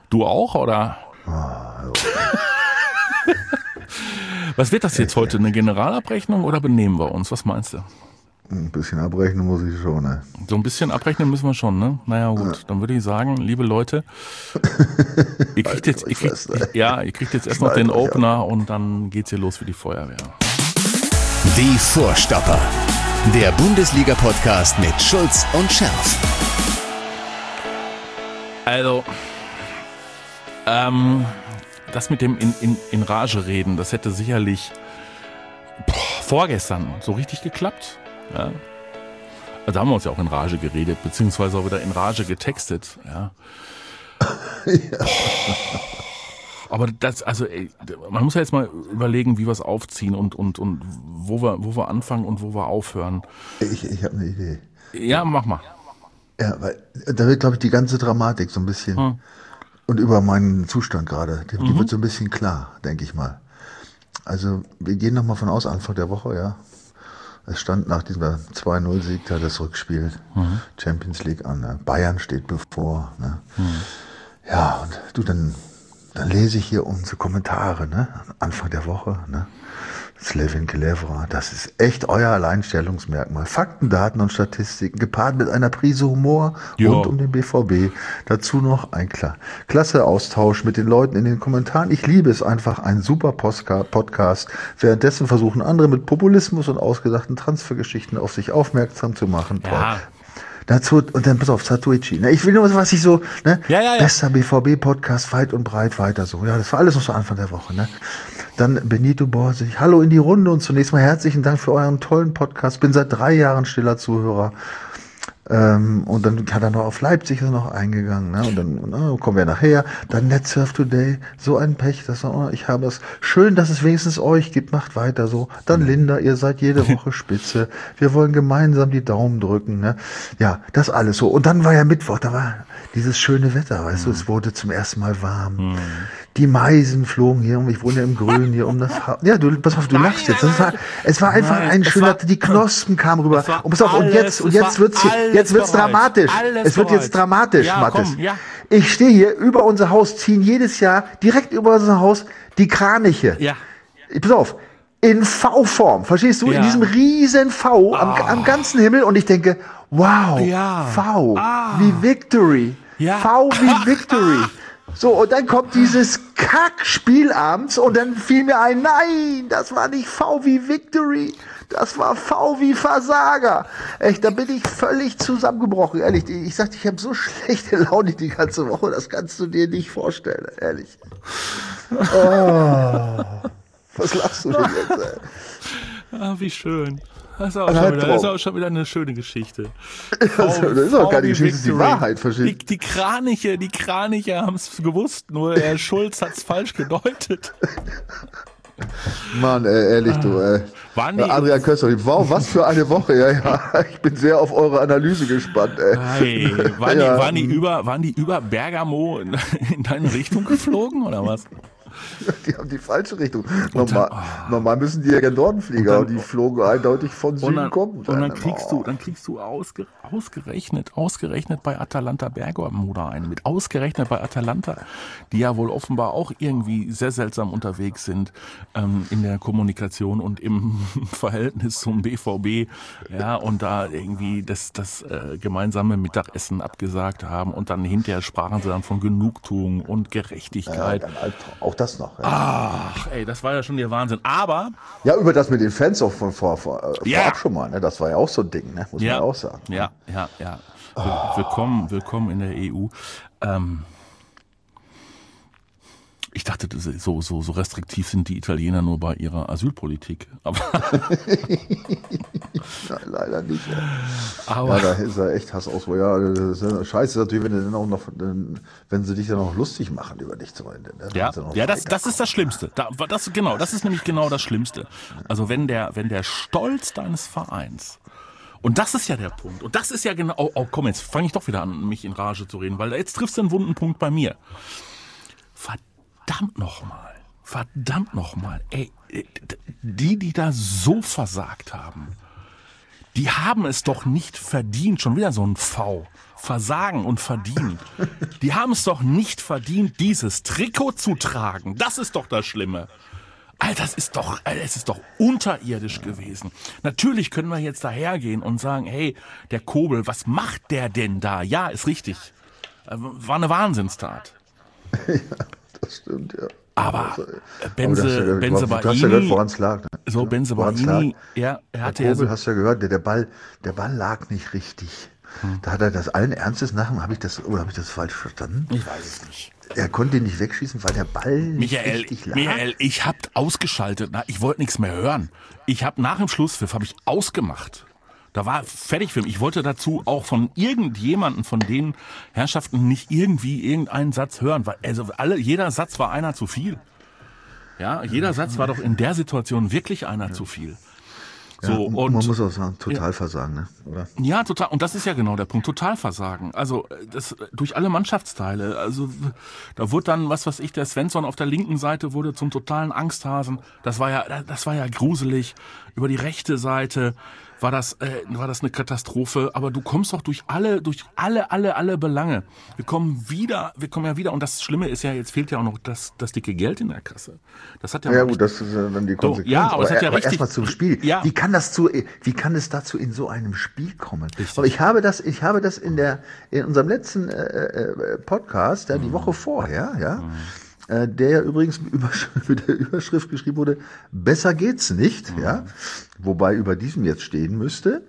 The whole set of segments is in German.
Du auch, oder? Was wird das jetzt heute? Eine Generalabrechnung oder benehmen wir uns? Was meinst du? Ein bisschen abrechnen muss ich schon, ne? So ein bisschen abrechnen müssen wir schon, ne? Naja, gut. Dann würde ich sagen, liebe Leute, ihr kriegt jetzt erst noch den Opener und dann geht's hier los wie die Feuerwehr. Die Vorstopper. Der Bundesliga-Podcast mit Schulz und Scherf. Also, das mit dem in Rage reden, das hätte sicherlich vorgestern so richtig geklappt. Ja. Also da haben wir uns ja auch in Rage geredet, beziehungsweise auch wieder in Rage getextet. Ja. Ja. Aber das, also man muss ja jetzt mal überlegen, wie wir es aufziehen und wo wir anfangen und wo wir aufhören. Ich habe eine Idee. Ja, mach mal. Ja, weil da wird, glaube ich, die ganze Dramatik so ein bisschen und über meinen Zustand gerade, die wird so ein bisschen klar, denke ich mal. Also wir gehen nochmal von aus, Anfang der Woche, ja. Es stand nach diesem 2-0-Sieg da das Rückspiel Champions League an. Ne? Bayern steht bevor. Ne? Ja, und du, dann lese ich hier unsere Kommentare, ne? Anfang der Woche, ne? Slavin Kelevra, das ist echt euer Alleinstellungsmerkmal. Fakten, Daten und Statistiken, gepaart mit einer Prise Humor rund um den BVB. Dazu noch ein klasse Austausch mit den Leuten in den Kommentaren. Ich liebe es einfach, ein super Podcast. Währenddessen versuchen andere mit Populismus und ausgedachten Transfergeschichten auf sich aufmerksam zu machen. Ja. Dazu, und dann pass auf, Satoichi. Ne? Ich will nur, was ich so, ne? Ja. Bester BVB-Podcast, weit und breit weiter so. Ja, das war alles noch so Anfang der Woche, ne? Dann Benito Borsig. Hallo in die Runde und zunächst mal herzlichen Dank für euren tollen Podcast. Bin seit 3 Jahren stiller Zuhörer. Und dann hat er noch auf Leipzig noch eingegangen, ne? Und dann kommen wir nachher. Dann NetSurf Today, so ein Pech, ich habe es. Schön, dass es wenigstens euch gibt, macht weiter so. Dann Linda, ihr seid jede Woche spitze. Wir wollen gemeinsam die Daumen drücken, ne? Ja, das alles so. Und dann war ja Mittwoch, da war dieses schöne Wetter, weißt du, es wurde zum ersten Mal warm. Die Meisen flogen hier ich wohne ja im Grün hier um das Haus. Ja, du, pass auf, du lachst jetzt. Es war einfach ein schöner, die Knospen kamen rüber. Und pass auf, und jetzt wird's dramatisch. Es wird jetzt dramatisch, ja, Mathis. Ja. Ich stehe hier, über unser Haus ziehen jedes Jahr, direkt über unser Haus, die Kraniche. Ja. Pass auf, in V-Form, verstehst du? Ja. In diesem riesen V am ganzen Himmel. Und ich denke, wow, V wie Victory. Ja. V wie Victory. So, und dann kommt dieses Kackspiel abends und dann fiel mir ein, nein, das war nicht V wie Victory, das war V wie Versager. Echt, da bin ich völlig zusammengebrochen, ehrlich. Ich sagte, ich habe so schlechte Laune die ganze Woche, das kannst du dir nicht vorstellen, ehrlich. Oh, was lachst du denn jetzt, ey? Ah, wie schön. Das ist auch schon wieder eine schöne Geschichte. Das ist auch keine Geschichte, das ist die Wahrheit, verstehst du? Die Kraniche haben es gewusst, nur Herr Schulz hat es falsch gedeutet. Mann, ehrlich, du, Adrian Köster, wow, was für eine Woche, ja, ich bin sehr auf eure Analyse gespannt, ey. Hey, waren die über Bergamo in deine Richtung geflogen, oder was? Die haben die falsche Richtung. Normal müssen die ja gen Norden fliegen, aber die flogen eindeutig von Süden kommen. Und dann kriegst du ausgerechnet bei Atalanta Bergamo da einen mit. Ausgerechnet bei Atalanta, die ja wohl offenbar auch irgendwie sehr seltsam unterwegs sind in der Kommunikation und im Verhältnis zum BVB. Ja, und da irgendwie das gemeinsame Mittagessen abgesagt haben und dann hinterher sprachen sie dann von Genugtuung und Gerechtigkeit. Auch das noch. Ja. Ach, ey, das war ja schon der Wahnsinn. Aber... Ja, über das mit den Fans auch vorab schon mal, ne? Das war ja auch so ein Ding, ne? Muss man auch sagen. Ja. Willkommen in der EU. Ich dachte, so restriktiv sind die Italiener nur bei ihrer Asylpolitik. Aber ja, leider nicht. Ja. Aber da ist er echt Hassausbruch. Ja, das ist scheiße natürlich, wenn sie dich dann auch lustig machen über dich zum Ende. Ne? Das ist das Schlimmste. Das ist nämlich genau das Schlimmste. Also wenn der Stolz deines Vereins, und das ist ja der Punkt, und das ist ja genau, komm, jetzt fange ich doch wieder an, mich in Rage zu reden, weil jetzt triffst du einen wunden Punkt bei mir. Verdammt nochmal, ey, die da so versagt haben, Die haben es doch nicht verdient, schon wieder so ein V. Versagen und verdienen. Die haben es doch nicht verdient, dieses Trikot zu tragen. Das ist doch das Schlimme. Alter, es ist doch unterirdisch gewesen. Natürlich können wir jetzt dahergehen und sagen, hey, der Kobel, was macht der denn da? Ja, ist richtig. War eine Wahnsinnstat. Ja, das stimmt, ja. Aber Benze Baini, du hast ja gehört, woran es lag. Ne? So, Benze Baini, er hatte der Kobel, ja so, hast du ja gehört, der Ball lag nicht richtig. Da hat er das allen Ernstes nach, habe ich das falsch verstanden? ich weiß es nicht. Er konnte ihn nicht wegschießen, weil der Ball nicht richtig lag. Michael, ich hab ausgeschaltet, ich wollte nichts mehr hören. Ich habe nach dem Schlusspfiff ausgemacht. Da war fertig für mich. Ich wollte dazu auch von irgendjemanden von den Herrschaften nicht irgendwie irgendeinen Satz hören, weil jeder Satz war einer zu viel. Ja, jeder Satz war doch in der Situation wirklich einer zu viel. So, Ja, und man muss auch sagen, Totalversagen, ne? Oder? ja, total. Und das ist ja genau der Punkt. Totalversagen. Also, das, durch alle Mannschaftsteile. Also, da wurde dann, was weiß ich, der Svensson auf der linken Seite wurde zum totalen Angsthasen. Das war ja gruselig. Über die rechte Seite war das eine Katastrophe. Aber du kommst doch durch alle Belange. Wir kommen ja wieder. Und das Schlimme ist ja, jetzt fehlt ja auch noch das dicke Geld in der Kasse. Das hat Ja gut, das ist dann die Konsequenz. So, ja, aber es hat ja aber richtig. erstmal zum Spiel. Ja. Wie kann es dazu in so einem Spiel kommen? Richtig. Aber ich habe das in unserem letzten Podcast, ja, die Woche vorher, ja, der ja übrigens mit der Überschrift geschrieben wurde, besser geht's nicht, ja, wobei über diesem jetzt stehen müsste,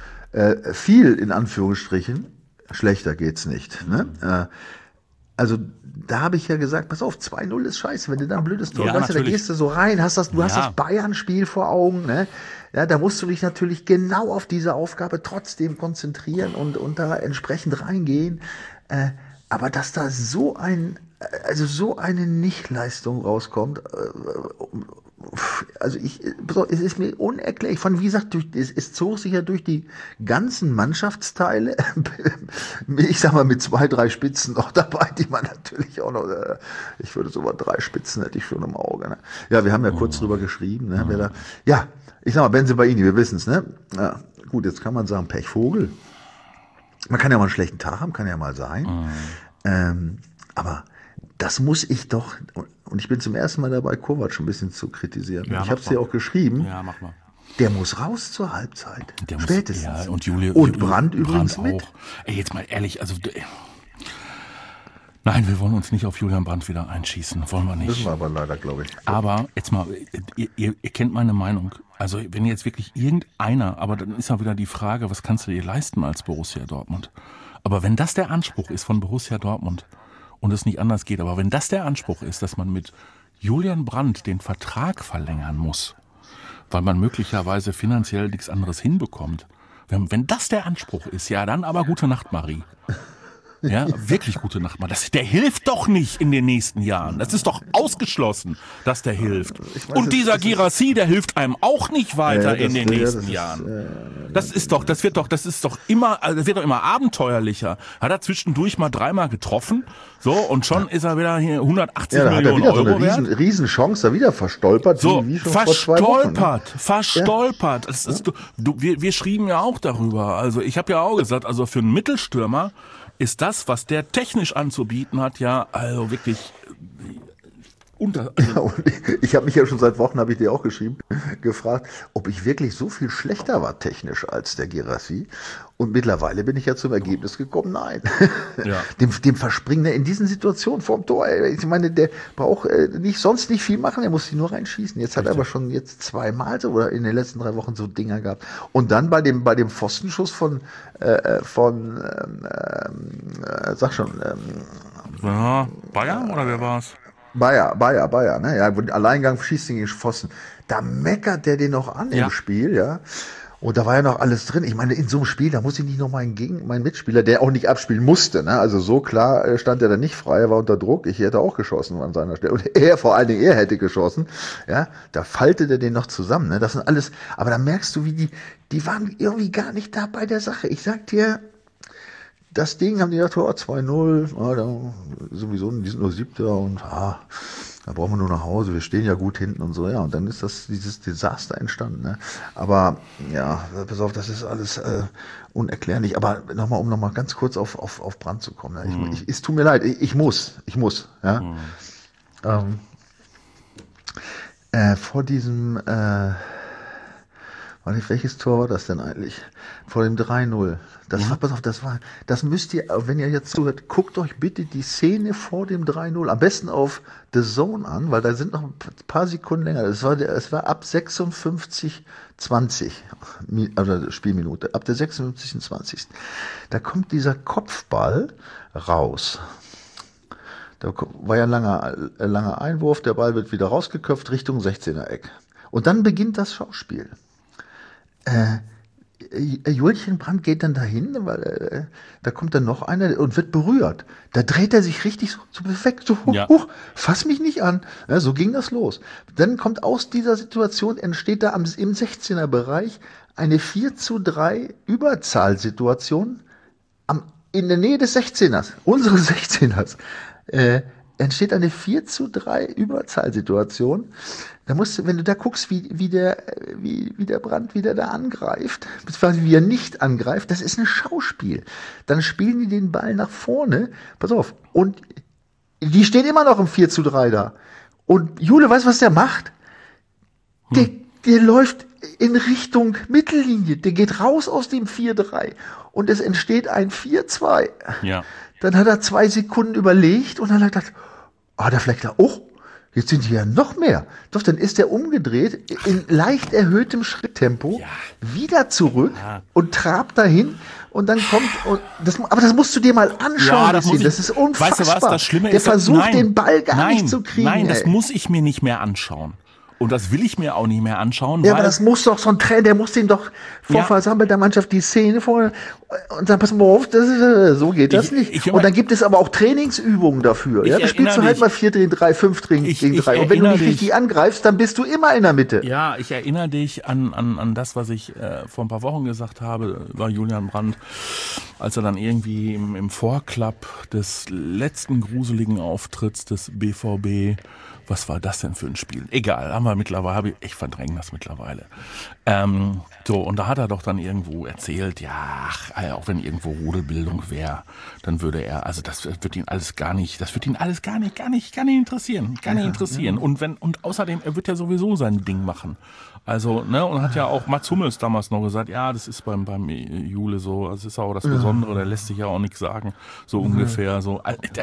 viel in Anführungsstrichen, schlechter geht's nicht, ne? Also da habe ich ja gesagt, pass auf, 2-0 ist scheiße, wenn du da ein blödes Tor hast, da gehst du so rein, hast das Bayern-Spiel vor Augen, ne? Ja, da musst du dich natürlich genau auf diese Aufgabe trotzdem konzentrieren und da entsprechend reingehen. Aber dass da so eine Nichtleistung rauskommt, also es ist mir unerklärlich. Wie gesagt, es zog sich ja durch die ganzen Mannschaftsteile, ich sag mal mit 2, 3 Spitzen noch dabei, die man natürlich auch noch, ich würde sogar 3 Spitzen hätte ich schon im Auge. Ne? Ja, wir haben ja kurz drüber geschrieben. Ne? Ich sag mal, Benze Baini, wir wissen es. Ne? Ja, gut, jetzt kann man sagen, Pechvogel. Man kann ja mal einen schlechten Tag haben, kann ja mal sein. Aber das muss ich doch, und ich bin zum ersten Mal dabei, Kovac ein bisschen zu kritisieren. Ja, ich habe es dir auch geschrieben. Ja, mach mal. Der muss raus zur Halbzeit. Spätestens. Ja, und Julia, und Brandt übrigens auch. mit. Ey, jetzt mal ehrlich, also nein, wir wollen uns nicht auf Julian Brandt wieder einschießen, wollen wir nicht. Müssen wir aber leider, glaube ich. Aber jetzt mal, ihr kennt meine Meinung. Also wenn jetzt wirklich irgendeiner, aber dann ist ja wieder die Frage, was kannst du dir leisten als Borussia Dortmund? Aber wenn das der Anspruch ist von Borussia Dortmund und es nicht anders geht, aber wenn das der Anspruch ist, dass man mit Julian Brandt den Vertrag verlängern muss, weil man möglicherweise finanziell nichts anderes hinbekommt, wenn das der Anspruch ist, ja dann aber gute Nacht, Marie. Ja, wirklich gute Nacht, Marie. Der hilft doch nicht in den nächsten Jahren. Das ist doch ausgeschlossen, dass der hilft. Und dieser Guirassy, der hilft einem auch nicht weiter in den nächsten Jahren. Das wird doch immer abenteuerlicher. Hat er zwischendurch mal 3-mal getroffen, so, und schon ist er wieder hier 180 Millionen Euro wert. So eine Riesenchance, da wieder verstolpert. So, wie schon vor 2 Wochen, ne? verstolpert. Das ist, wir schrieben ja auch darüber. Also ich habe ja auch gesagt, also für einen Mittelstürmer ist das, was der technisch anzubieten hat, ja, also wirklich Ja, und ich habe mich ja schon seit Wochen, habe ich dir auch geschrieben, gefragt, ob ich wirklich so viel schlechter war technisch als der Guirassy. Und mittlerweile bin ich ja zum Ergebnis gekommen, nein. Ja. Dem verspringen in diesen Situationen vorm Tor. Ich meine, der braucht sonst nicht viel machen, er muss sie nur reinschießen. Jetzt hat er aber schon 2-mal so oder in den letzten 3 Wochen so Dinger gehabt. Und dann bei dem Pfostenschuss von Bayern oder wer war's? Bayer, ne? Ja, Alleingang schießt gegen Pfosten. Da meckert der den noch an im Spiel, ja. Und da war ja noch alles drin. Ich meine, in so einem Spiel, da muss ich nicht noch meinen Mitspieler, der auch nicht abspielen musste, ne? Also so klar stand er da nicht frei, er war unter Druck. Ich hätte auch geschossen an seiner Stelle. Und vor allen Dingen er hätte geschossen, ja. Da faltet er den noch zusammen, ne? Das sind alles, aber da merkst du, wie die waren irgendwie gar nicht da bei der Sache. Ich sag dir, das Ding haben die gedacht, 2-0, sowieso, die sind nur 7. und Da brauchen wir nur nach Hause, wir stehen ja gut hinten und so, ja. Und dann ist dieses Desaster entstanden. Ne? Aber ja, pass auf, das ist alles unerklärlich. Aber um nochmal ganz kurz auf Brandt zu kommen. Ne? Es tut mir leid, ich muss. Ja? Vor diesem, welches Tor war das denn eigentlich? Vor dem 3-0. Das müsst ihr, wenn ihr jetzt zuhört, guckt euch bitte die Szene vor dem 3-0, am besten auf The Zone an, weil da sind noch ein paar Sekunden länger. Es war ab 56:20, also Spielminute, ab der 56:20. Da kommt dieser Kopfball raus. Da war ja ein langer Einwurf, der Ball wird wieder rausgeköpft Richtung 16er-Eck. Und dann beginnt das Schauspiel. Julchen Brandt geht dann dahin, weil da kommt dann noch einer und wird berührt. Da dreht er sich richtig so perfekt, so hoch, fass mich nicht an. Ja, so ging das los. Dann kommt aus dieser Situation, entsteht da im 16er-Bereich eine 4:3 Überzahlsituation in der Nähe des 16ers, unseres 16ers. Entsteht eine 4:3 Überzahlsituation. Da wenn du da guckst, wie der Brandt wieder da angreift, beziehungsweise wie er nicht angreift, das ist ein Schauspiel. Dann spielen die den Ball nach vorne, pass auf, und die stehen immer noch im 4:3 da. Und Jule, weißt du, was der macht? Der läuft in Richtung Mittellinie, der geht raus aus dem 4:3 und es entsteht ein 4:2. Ja. Dann hat er 2 Sekunden überlegt und dann hat er gedacht, da vielleicht jetzt sind die ja noch mehr. Doch, dann ist er umgedreht, in leicht erhöhtem Schritttempo, wieder zurück und trabt dahin und dann kommt, aber das musst du dir mal anschauen, das ist unfassbar. Weißt du was, das Schlimme der ist, versucht den Ball gar nicht zu kriegen. Nein, das muss ich mir nicht mehr anschauen. Und das will ich mir auch nicht mehr anschauen. Ja, aber das muss doch so ein Trainer, der muss den doch vor versammelter Mannschaft die Szene vor und dann pass mal auf, so geht das nicht. Und dann gibt es aber auch Trainingsübungen dafür. Ja, da spielst du halt mal 4 gegen 3, 5 gegen 3. Und wenn du nicht richtig angreifst, dann bist du immer in der Mitte. Ja, ich erinnere dich an das, was ich vor ein paar Wochen gesagt habe, war Julian Brandt, als er dann irgendwie im Vorklapp des letzten gruseligen Auftritts des BVB, was war das denn für ein Spiel? Egal, ich verdränge das mittlerweile. Und da hat er doch dann irgendwo erzählt, auch wenn irgendwo Rudelbildung wäre, dann würde er, also das wird ihn alles gar nicht interessieren. Und außerdem, er wird ja sowieso sein Ding machen. Also, ne, und hat ja auch Mats Hummels damals noch gesagt, ja, das ist beim Jule so, das ist auch das Besondere, der lässt sich ja auch nichts sagen, so ungefähr, so.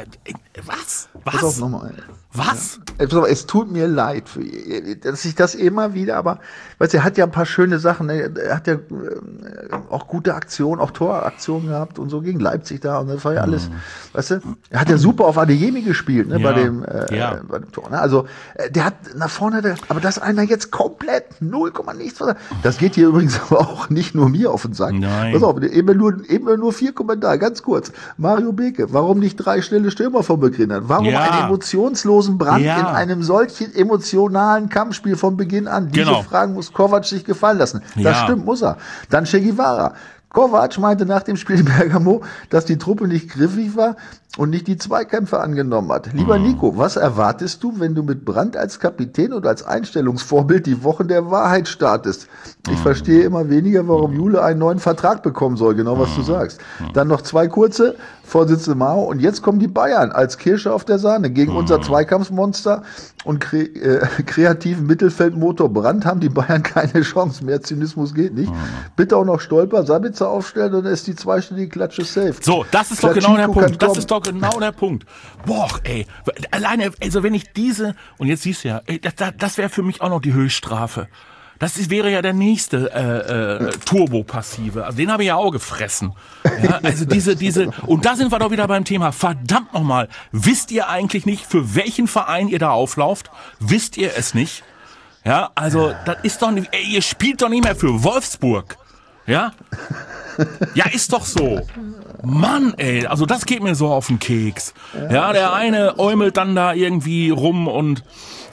Was? Pass auf nochmal. Was? Es tut mir leid, dass ich das immer wieder, aber, weißt du, er hat ja ein paar schöne Sachen, er hat ja auch gute Aktionen, auch Toraktionen gehabt und so gegen Leipzig da und das war ja alles, weißt du, er hat ja super auf Adeyemi gespielt, ne, bei dem Tor, ne? Also, der hat nach vorne, aber dass einer jetzt komplett 0, nichts, das geht hier übrigens aber auch nicht nur mir auf den Sack. Nein. Pass auf, immer nur 4 Kommentare, ganz kurz. Mario Beke, warum nicht 3 schnelle Stürmer vom Beginn an? Warum einen emotionslosen Brandt in einem solchen emotionalen Kampfspiel von Beginn an? Diese Fragen muss Kovac sich gefallen lassen. Das stimmt, muss er. Dann Che Guevara. Kovac meinte nach dem Spiel in Bergamo, dass die Truppe nicht griffig war und nicht die Zweikämpfe angenommen hat. Lieber Nico, was erwartest du, wenn du mit Brandt als Kapitän und als Einstellungsvorbild die Wochen der Wahrheit startest? Ich verstehe immer weniger, warum Jule einen neuen Vertrag bekommen soll, genau was du sagst. Dann noch 2 kurze, Vorsitzende Mao, und jetzt kommen die Bayern als Kirsche auf der Sahne gegen unser Zweikampfmonster und kreativen Mittelfeldmotor Brandt haben die Bayern keine Chance. Mehr Zynismus geht nicht. Bitte auch noch Stolper, Sabitzer aufstellen und dann ist die zweistellige Klatsche safe. So, das ist doch genau der Punkt. Boah, ey. Alleine, also wenn ich und jetzt siehst du ja, ey, das wäre für mich auch noch die Höchststrafe. Das wäre ja der nächste Turbo-Passive. Also den habe ich ja auch gefressen. Ja, also und da sind wir doch wieder beim Thema. Verdammt nochmal, wisst ihr eigentlich nicht, für welchen Verein ihr da auflauft? Wisst ihr es nicht? Ja, also das ist doch nicht, ihr spielt doch nicht mehr für Wolfsburg. Ja? Ja, ist doch so. Mann, ey, also das geht mir so auf den Keks. Ja, der eine äumelt dann da irgendwie rum und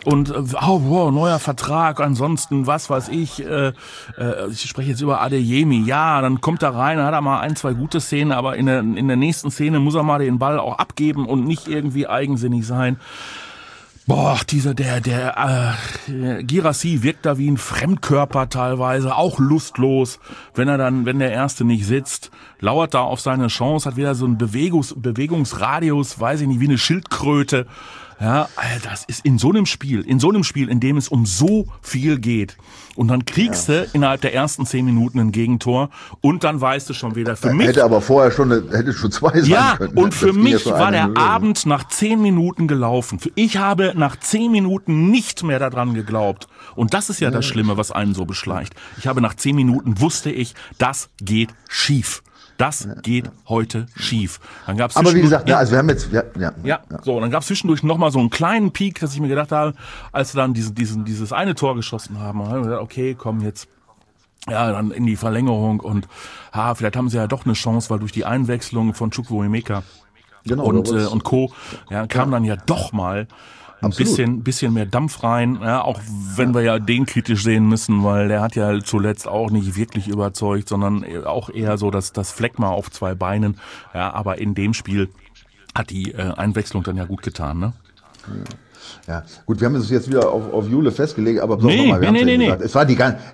neuer Vertrag, ansonsten, was weiß ich spreche jetzt über Adeyemi, ja, dann kommt er rein, dann hat er mal 1, 2 gute Szenen, aber in der nächsten Szene muss er mal den Ball auch abgeben und nicht irgendwie eigensinnig sein. Guirassy wirkt da wie ein Fremdkörper teilweise, auch lustlos, wenn der Erste nicht sitzt, lauert da auf seine Chance, hat wieder so einen Bewegungsradius, weiß ich nicht, wie eine Schildkröte. Ja, das ist in so einem Spiel, in dem es um so viel geht. Und dann kriegst du innerhalb der ersten 10 Minuten ein Gegentor und dann weißt du schon wieder, für mich... Hätte aber vorher schon 2 sein können. Ja, und für mich war der Abend nach 10 Minuten gelaufen. Ich habe nach 10 Minuten nicht mehr daran geglaubt. Und das ist ja das Schlimme, was einen so beschleicht. Ich habe nach 10 Minuten wusste ich, das geht schief. Das geht heute schief. Dann gab's aber wie gesagt, also wir haben jetzt, so, dann gab's zwischendurch nochmal so einen kleinen Peak, dass ich mir gedacht habe, als wir dann dieses eine Tor geschossen haben, habe ich gedacht, okay, komm jetzt, dann in die Verlängerung und, vielleicht haben sie ja doch eine Chance, weil durch die Einwechslung von Chukwuemeka und Co. Kam dann ja doch mal ein bisschen mehr Dampf rein, auch wenn wir ja den kritisch sehen müssen, weil der hat ja zuletzt auch nicht wirklich überzeugt, sondern auch eher so das Phlegma auf 2 Beinen. Ja, aber in dem Spiel hat die Einwechslung dann ja gut getan, ne? Ja, gut, wir haben es jetzt wieder auf Jule festgelegt, aber nee. Es war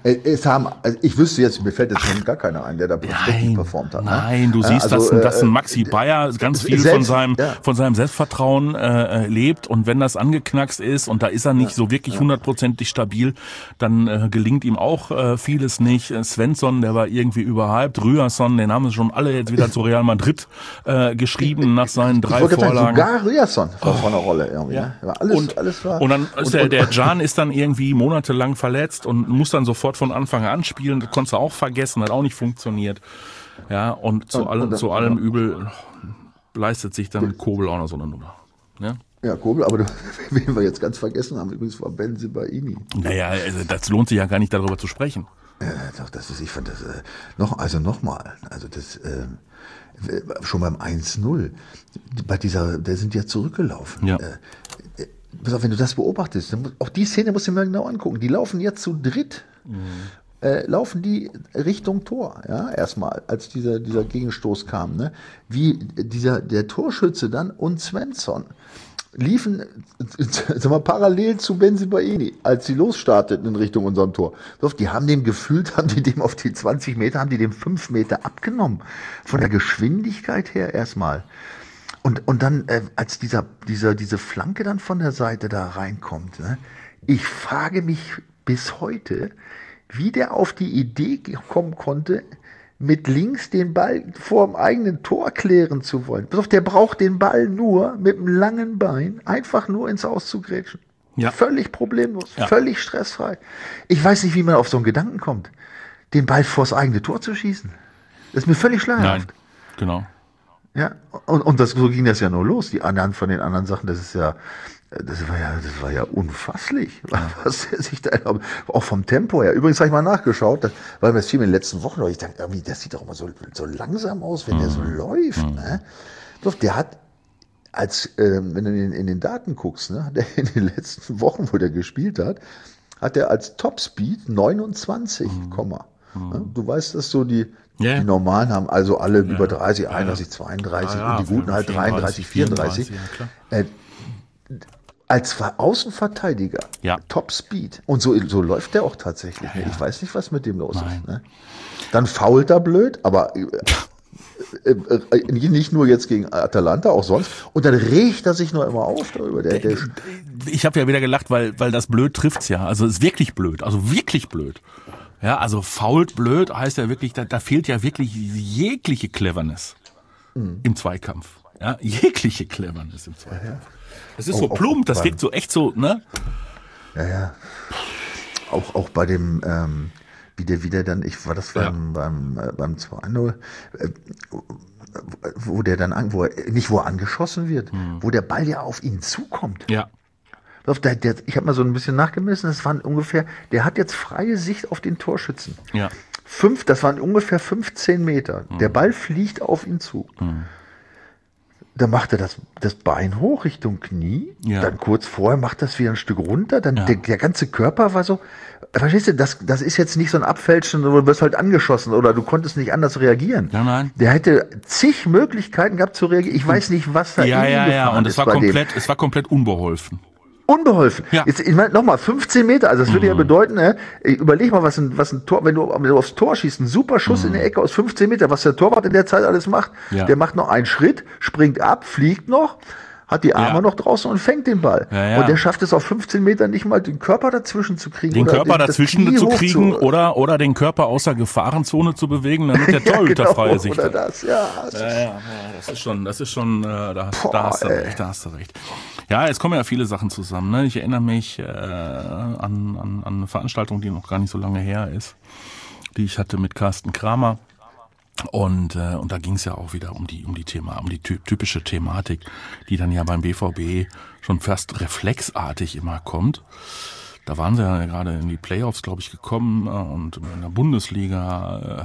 ich wüsste jetzt, mir fällt jetzt gar keiner ein, der da richtig performt hat. Nein, du siehst, dass ein Maxi Bayer ganz viel von seinem Selbstvertrauen lebt und wenn das angeknackst ist und da ist er nicht so wirklich 100%ig stabil, dann gelingt ihm auch vieles nicht. Svensson, der war irgendwie überhyped. Ryerson, den haben sie schon alle jetzt wieder zu Real Madrid geschrieben nach seinen 3 Vorlagen. Sogar Ryerson war von der Rolle irgendwie. Ja. Alles war. Und dann ist der Can ist dann irgendwie monatelang verletzt und muss dann sofort von Anfang an spielen. Das konntest du auch vergessen, hat auch nicht funktioniert. Ja, und zu allem Übel leistet sich dann Kobel auch noch so eine Nummer. Ja, Kobel, aber wen wir jetzt ganz vergessen haben, übrigens war Bensebaini. Naja, also das lohnt sich ja gar nicht darüber zu sprechen. Doch, ich fand das nochmal, schon beim 1-0, der sind ja zurückgelaufen. Ja. Pass auf, wenn du das beobachtest, auch die Szene musst du dir mal genau angucken. Die laufen jetzt zu dritt, laufen die Richtung Tor, erstmal, als dieser Gegenstoß kam, ne? Wie der Torschütze dann und Svensson liefen, parallel zu Bensebaini, als sie losstarteten in Richtung unserem Tor. Die haben dem auf die 20 Meter, haben die dem 5 Meter abgenommen. Von der Geschwindigkeit her erstmal. Und dann, als diese Flanke dann von der Seite da reinkommt, ne, ich frage mich bis heute, wie der auf die Idee kommen konnte, mit links den Ball vor dem eigenen Tor klären zu wollen. Pass auf, der braucht den Ball nur mit einem langen Bein einfach nur ins Aus zu grätschen. Ja. Völlig problemlos, völlig stressfrei. Ich weiß nicht, wie man auf so einen Gedanken kommt, den Ball vors eigene Tor zu schießen. Das ist mir völlig schleierhaft. Nein, genau. Ja, und so ging das ja nur los. Die anderen von den anderen Sachen, das war ja unfasslich, was der sich da auch vom Tempo her. Übrigens habe ich mal nachgeschaut, weil mir das fiel in den letzten Wochen, ich dachte, irgendwie, das sieht doch immer so langsam aus, wenn der so läuft. Ne? Doch, der hat, wenn du in den Daten guckst, ne, der in den letzten Wochen, wo der gespielt hat er als Topspeed 29, Du weißt, dass so die normalen haben, also alle über 30, 31, 32 und die guten halt 33, 34. Als Außenverteidiger, Top Speed. Und so läuft der auch tatsächlich. Ja. Ich weiß nicht, was mit dem los ist. Ne? Dann fault er blöd, aber nicht nur jetzt gegen Atalanta, auch sonst. Und dann regt er sich noch immer auf darüber. Ich habe ja wieder gelacht, weil das blöd trifft's ja. Also es ist wirklich blöd. Also wirklich blöd. Ja, also fault blöd heißt ja wirklich, da fehlt ja wirklich jegliche Cleverness im Zweikampf. Ja, jegliche Cleverness im Zweikampf. Ja. Das ist so plump, das wirkt so echt so, ne? Ja. Auch bei dem, wie der dann, beim 2-0, wo er angeschossen wird, wo der Ball ja auf ihn zukommt. Ja. Ich habe mal so ein bisschen nachgemessen, das waren ungefähr, der hat jetzt freie Sicht auf den Torschützen. Ja. Das waren ungefähr 15 Meter. Der Ball fliegt auf ihn zu. Dann macht er das Bein hoch Richtung Knie. Ja. Dann kurz vorher macht das wieder ein Stück runter. Dann der ganze Körper war so, verstehst du, das ist jetzt nicht so ein Abfälschen, du wirst halt angeschossen oder du konntest nicht anders reagieren. Ja, nein. Der hätte zig Möglichkeiten gehabt zu reagieren. Ich weiß nicht, was da Ja, und es war komplett unbeholfen. Unbeholfen. Ja. Jetzt, ich meine, nochmal, 15 Meter, also das würde ja bedeuten, ne, überleg mal, was ein Tor, wenn du aufs Tor schießt, ein super Schuss in der Ecke aus 15 Meter, was der Torwart in der Zeit alles macht. Ja. Der macht noch einen Schritt, springt ab, fliegt noch, hat die Arme noch draußen und fängt den Ball. Ja. Und der schafft es auf 15 Metern nicht mal, den Körper dazwischen zu kriegen. Den oder Körper das dazwischen Knie zu kriegen hoch oder den Körper außer Gefahrenzone zu bewegen, damit der Torhüter freie Sicht oder hat. das, ja. Das ist schon, da hast du recht. Ja, es kommen ja viele Sachen zusammen. Ne? Ich erinnere mich an eine Veranstaltung, die noch gar nicht so lange her ist, die ich hatte mit Carsten Kramer. Und da ging es ja auch wieder um die typische Thematik, die dann ja beim BVB schon fast reflexartig immer kommt. Da waren sie ja gerade in die Playoffs, glaube ich, gekommen und in der Bundesliga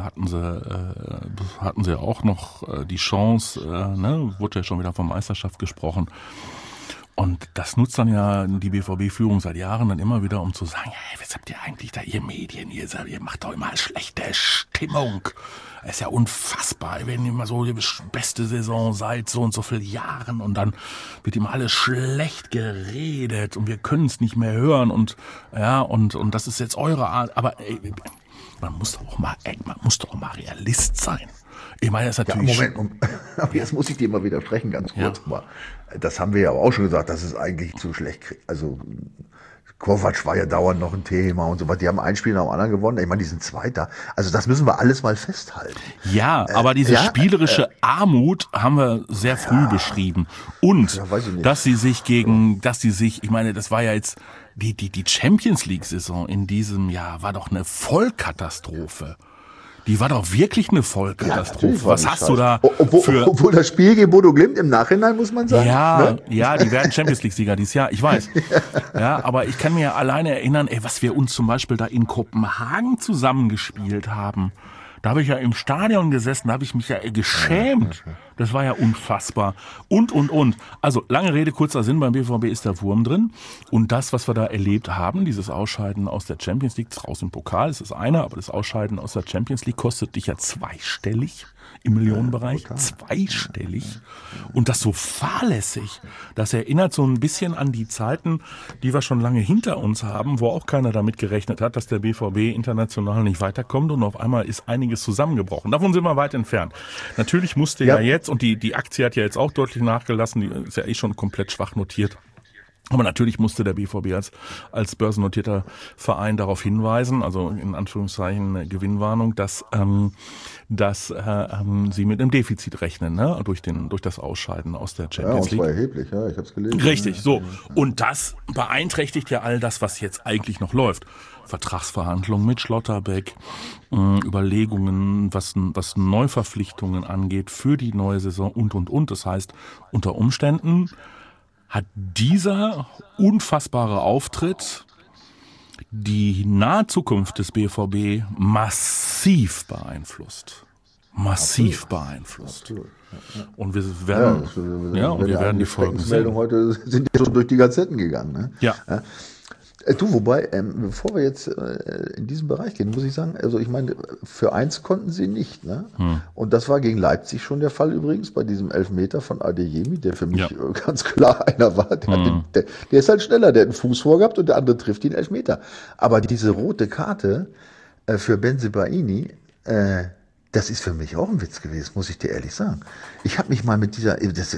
hatten sie auch noch die Chance, wurde ja schon wieder von Meisterschaft gesprochen. Und das nutzt dann ja die BVB-Führung seit Jahren dann immer wieder, um zu sagen, hey, was habt ihr eigentlich da, ihr Medien, ihr macht doch immer schlechte Stimmung. Es ist ja unfassbar, wenn ihr immer so die beste Saison seit so und so vielen Jahren und dann wird immer alles schlecht geredet und wir können es nicht mehr hören und das ist jetzt eure Art. Aber man muss doch auch mal Realist sein. Ich meine, das ist natürlich... Ja, Moment, aber jetzt muss ich dir mal widersprechen, ganz kurz mal. Das haben wir ja auch schon gesagt, dass es eigentlich zu schlecht kriegt. Also Kovac war ja dauernd noch ein Thema und so was. Die haben ein Spiel nach dem anderen gewonnen. Ich meine, die sind Zweiter. Also das müssen wir alles mal festhalten. Ja, aber diese spielerische Armut haben wir sehr früh beschrieben. Und dass sie sich ich meine, das war ja jetzt die Champions League Saison in diesem Jahr war doch eine Vollkatastrophe. Die war doch wirklich eine Vollkatastrophe. Ja, was hast du da obwohl das Spiel gegen Bodo Glimt im Nachhinein, muss man sagen. Ja, die werden Champions League-Sieger dieses Jahr, ich weiß. Ja, aber ich kann mir ja alleine erinnern, was wir uns zum Beispiel da in Kopenhagen zusammengespielt haben. Da habe ich ja im Stadion gesessen, da habe ich mich ja geschämt. Das war ja unfassbar. Und. Also, lange Rede, kurzer Sinn, beim BVB ist der Wurm drin. Und das, was wir da erlebt haben, dieses Ausscheiden aus der Champions League, raus im Pokal, das ist eine, aber das Ausscheiden aus der Champions League kostet dich ja zweistellig im Millionenbereich. Zweistellig. Und das so fahrlässig. Das erinnert so ein bisschen an die Zeiten, die wir schon lange hinter uns haben, wo auch keiner damit gerechnet hat, dass der BVB international nicht weiterkommt und auf einmal ist einiges zusammengebrochen. Davon sind wir weit entfernt. Natürlich musste ja jetzt, und die Aktie hat ja jetzt auch deutlich nachgelassen, die ist ja schon komplett schwach notiert. Aber natürlich musste der BVB als börsennotierter Verein darauf hinweisen, also in Anführungszeichen Gewinnwarnung, dass sie mit einem Defizit rechnen, ne? durch das Ausscheiden aus der Champions League. Ja, das war erheblich, ja, ich habe es gelesen. Richtig, so. Und das beeinträchtigt ja all das, was jetzt eigentlich noch läuft. Vertragsverhandlungen mit Schlotterbeck, Überlegungen, was Neuverpflichtungen angeht für die neue Saison und. Das heißt, unter Umständen hat dieser unfassbare Auftritt die nahe Zukunft des BVB massiv beeinflusst. Absolut. Und wir werden, wir werden die Folgen sehen. Heute sind ja schon durch die Gazetten gegangen. Ne? Ja. Du, wobei, bevor wir jetzt in diesen Bereich gehen, muss ich sagen, also ich meine, für eins konnten sie nicht. Ne? Und das war gegen Leipzig schon der Fall übrigens, bei diesem Elfmeter von Adeyemi, der für mich ganz klar einer war. Der ist halt schneller, der hat einen Fuß vorgehabt und der andere trifft ihn Elfmeter. Aber diese rote Karte für Bensebaini, das ist für mich auch ein Witz gewesen, muss ich dir ehrlich sagen. Ich habe mich mal mit dieser,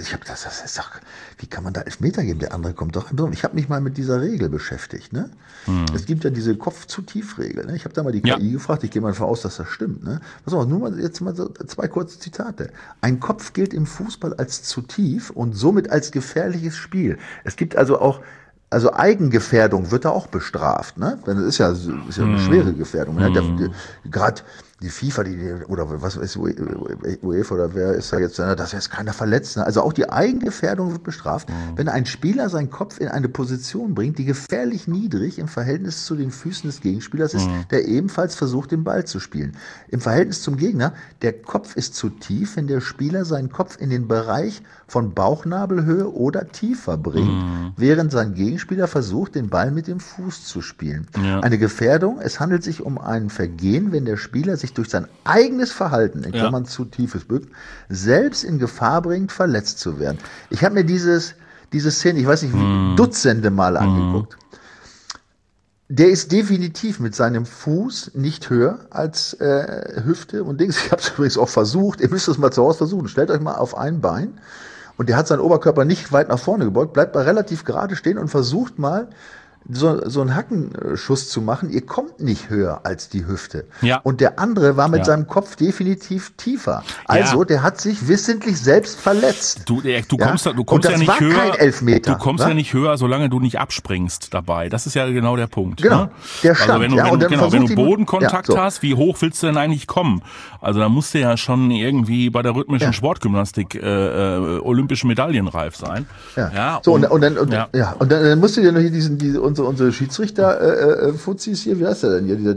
wie kann man da Elfmeter geben? Der andere kommt doch. Ich habe mich mal mit dieser Regel beschäftigt. Ne? Es gibt ja diese Kopf-zu-tief-Regel. Ne? Ich habe da mal die KI gefragt, ich gehe mal davon aus, dass das stimmt. Ne? Pass auf, nur mal jetzt mal so 2 kurze Zitate. Ein Kopf gilt im Fußball als zu tief und somit als gefährliches Spiel. Es gibt also auch Eigengefährdung wird da auch bestraft, ne? Das ist ja eine schwere Gefährdung. Ne? Gerade die FIFA, oder was ist UEFA oder wer ist da jetzt, dass jetzt keiner verletzt. Ne? Also auch die Eigengefährdung wird bestraft, wenn ein Spieler seinen Kopf in eine Position bringt, die gefährlich niedrig im Verhältnis zu den Füßen des Gegenspielers ist, der ebenfalls versucht, den Ball zu spielen. Im Verhältnis zum Gegner, der Kopf ist zu tief, wenn der Spieler seinen Kopf in den Bereich von Bauchnabelhöhe oder tiefer bringt, während sein Gegenspieler versucht, den Ball mit dem Fuß zu spielen. Ja. Eine Gefährdung, es handelt sich um ein Vergehen, wenn der Spieler sich durch sein eigenes Verhalten, in Klammern zu tiefes Bücken, selbst in Gefahr bringt, verletzt zu werden. Ich habe mir diese diese Szene, ich weiß nicht, wie Dutzende Mal angeguckt. Der ist definitiv mit seinem Fuß nicht höher als Hüfte und Dings. Ich habe es übrigens auch versucht. Ihr müsst es mal zu Hause versuchen. Stellt euch mal auf ein Bein und der hat seinen Oberkörper nicht weit nach vorne gebeugt, bleibt mal relativ gerade stehen und versucht mal so einen Hackenschuss zu machen. Ihr kommt nicht höher als die Hüfte. Ja. Und der andere war mit seinem Kopf definitiv tiefer. Also der hat sich wissentlich selbst verletzt. Du kommst ja nicht höher. Kein Elfmeter, du kommst ja nicht höher, solange du nicht abspringst dabei. Das ist ja genau der Punkt. Genau. Ne? Der stand. Also wenn du Bodenkontakt hast, wie hoch willst du denn eigentlich kommen? Also da musst du ja schon irgendwie bei der rhythmischen Sportgymnastik olympische Medaillen reif sein. Ja. So und dann musst du dir noch hier unsere Schiedsrichter-Fuzis hier, wie heißt der denn hier,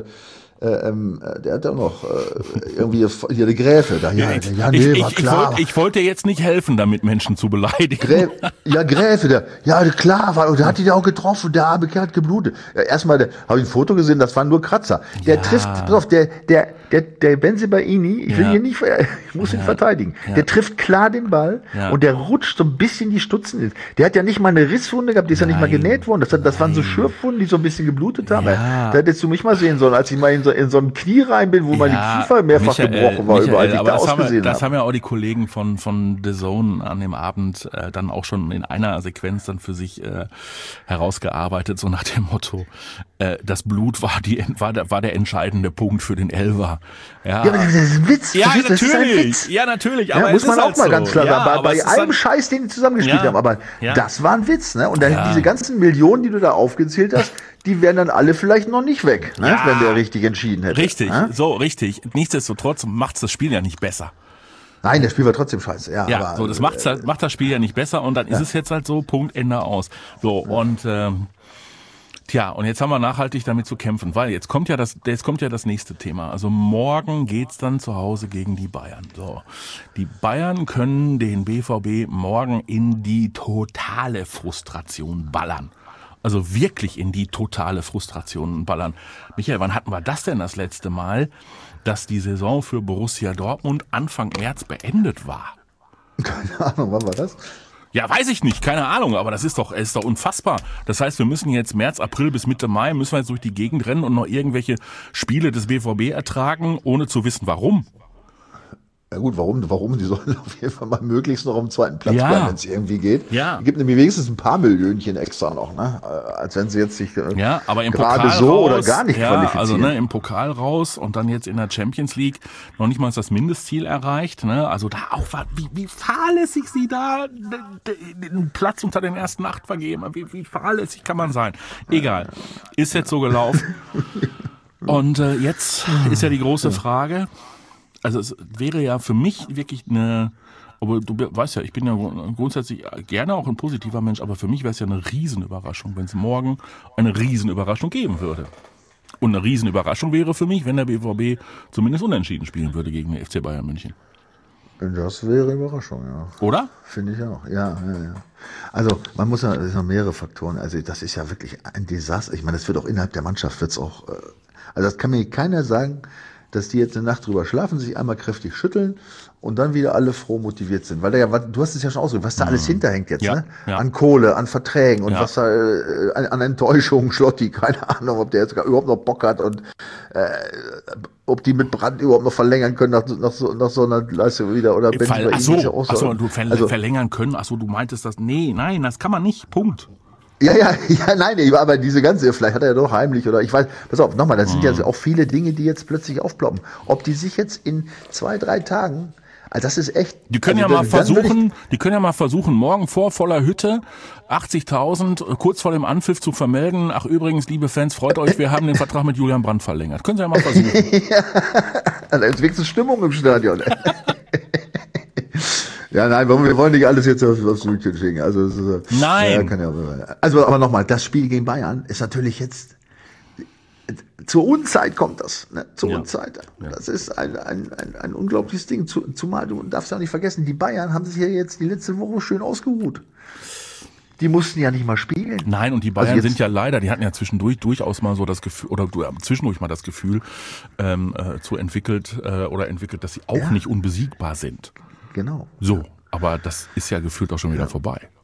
der hat auch noch irgendwie hier die Gräfe da. War klar. Ich wollte jetzt nicht helfen, damit Menschen zu beleidigen. Gräfe, klar, der hat die da auch getroffen, der arme Kerl hat geblutet. Erstmal habe ich ein Foto gesehen, das waren nur Kratzer. Der trifft, pass auf, der Bensebaini, ich will hier nicht, ich muss ihn verteidigen. Der trifft klar den Ball und der rutscht so ein bisschen die Stutzen. Der hat ja nicht mal eine Risswunde gehabt, die ist ja nicht mal genäht worden. Das waren so Schürfwunden, die so ein bisschen geblutet haben. Da hättest du mich mal sehen sollen, als ich mal in so ein Knie rein bin, wo meine Kiefer mehrfach gebrochen war, überall, wie ich da ausgesehen habe. Das haben ja auch die Kollegen von The Zone an dem Abend dann auch schon in einer Sequenz dann für sich herausgearbeitet, so nach dem Motto, das Blut war der entscheidende Punkt für den Elfer. Ja, aber das ist ein Witz. Ja, natürlich. Das ist ein Witz. Ja, natürlich. Aber muss man auch mal so. ganz klar sagen. Bei allem Scheiß, den die zusammengespielt haben. Aber das war ein Witz. Ne? Und dann diese ganzen Millionen, die du da aufgezählt hast, die wären dann alle vielleicht noch nicht weg, ne? Wenn der richtig entschieden hätte. Richtig, richtig. Nichtsdestotrotz macht's das Spiel ja nicht besser. Nein, das Spiel war trotzdem scheiße. Aber, so, das macht das Spiel ja nicht besser und dann ist es jetzt halt so, Punkt, Ende aus. So, und und jetzt haben wir nachhaltig damit zu kämpfen, weil jetzt kommt ja das nächste Thema. Also morgen geht's dann zu Hause gegen die Bayern. So, die Bayern können den BVB morgen in die totale Frustration ballern. Also wirklich in die totale Frustration ballern. Michael, wann hatten wir das denn das letzte Mal, dass die Saison für Borussia Dortmund Anfang März beendet war? Keine Ahnung, wann war das? Ja, weiß ich nicht, keine Ahnung, aber das ist doch unfassbar. Das heißt, wir müssen jetzt März, April bis Mitte Mai, müssen wir jetzt durch die Gegend rennen und noch irgendwelche Spiele des BVB ertragen, ohne zu wissen, warum. Ja gut, warum? Die sollen auf jeden Fall mal möglichst noch am zweiten Platz bleiben, wenn es irgendwie geht. Ja. Es gibt nämlich wenigstens ein paar Millionchen extra noch, ne? Als wenn sie jetzt sich aber im gerade Pokal so raus, oder gar nicht qualifizieren. Also im Pokal raus und dann jetzt in der Champions League noch nicht mal das Mindestziel erreicht. Ne? Also da auch, wie fahrlässig sie da den Platz unter den ersten 8 vergeben. Wie fahrlässig kann man sein? Egal, ist jetzt so gelaufen. Und jetzt ist ja die große Frage. Also es wäre ja für mich wirklich aber du weißt ja, ich bin ja grundsätzlich gerne auch ein positiver Mensch, aber für mich wäre es ja eine Riesenüberraschung, wenn es morgen eine Riesenüberraschung geben würde. Und eine Riesenüberraschung wäre für mich, wenn der BVB zumindest unentschieden spielen würde gegen den FC Bayern München. Das wäre Überraschung, ja. Oder? Finde ich auch, ja. Also man muss ja, es sind noch mehrere Faktoren, also das ist ja wirklich ein Desaster. Ich meine, das wird auch innerhalb der Mannschaft, wird's auch, also das kann mir keiner sagen, dass die jetzt eine Nacht drüber schlafen, sich einmal kräftig schütteln und dann wieder alle froh motiviert sind. Weil du hast es ja schon ausgedrückt, was da alles hinterhängt jetzt, ne? Ja. An Kohle, an Verträgen und was da an Enttäuschung, Schlotti, keine Ahnung, ob der jetzt überhaupt noch Bock hat und ob die mit Brandt überhaupt noch verlängern können nach so einer Leistung wieder oder verlängern können. Achso, du meintest das. Nein, das kann man nicht. Punkt. Nein, aber diese ganze, vielleicht hat er ja doch heimlich oder ich weiß, pass auf, nochmal, das sind ja auch viele Dinge, die jetzt plötzlich aufploppen. Ob die sich jetzt in 2-3 Tagen, also das ist echt. Die können ja mal versuchen, morgen vor voller Hütte 80.000 kurz vor dem Anpfiff zu vermelden. Ach übrigens, liebe Fans, freut euch, wir haben den Vertrag mit Julian Brandt verlängert. Können Sie ja mal versuchen. Also jetzt wenigstens Stimmung im Stadion. Ja, nein, wir wollen nicht alles jetzt aufs München schicken. Also, nein. Aber nochmal, das Spiel gegen Bayern ist natürlich jetzt, zur Unzeit kommt das, ne? Unzeit. Ja. Das ist ein unglaubliches Ding. Zumal, du darfst ja nicht vergessen, die Bayern haben sich ja jetzt die letzte Woche schön ausgeruht. Die mussten ja nicht mal spielen. Nein, und die Bayern sind ja leider, die hatten ja zwischendurch durchaus mal so das Gefühl, oder zwischendurch mal das Gefühl, entwickelt, dass sie auch nicht unbesiegbar sind. Genau. So, aber das ist ja gefühlt auch schon wieder vorbei.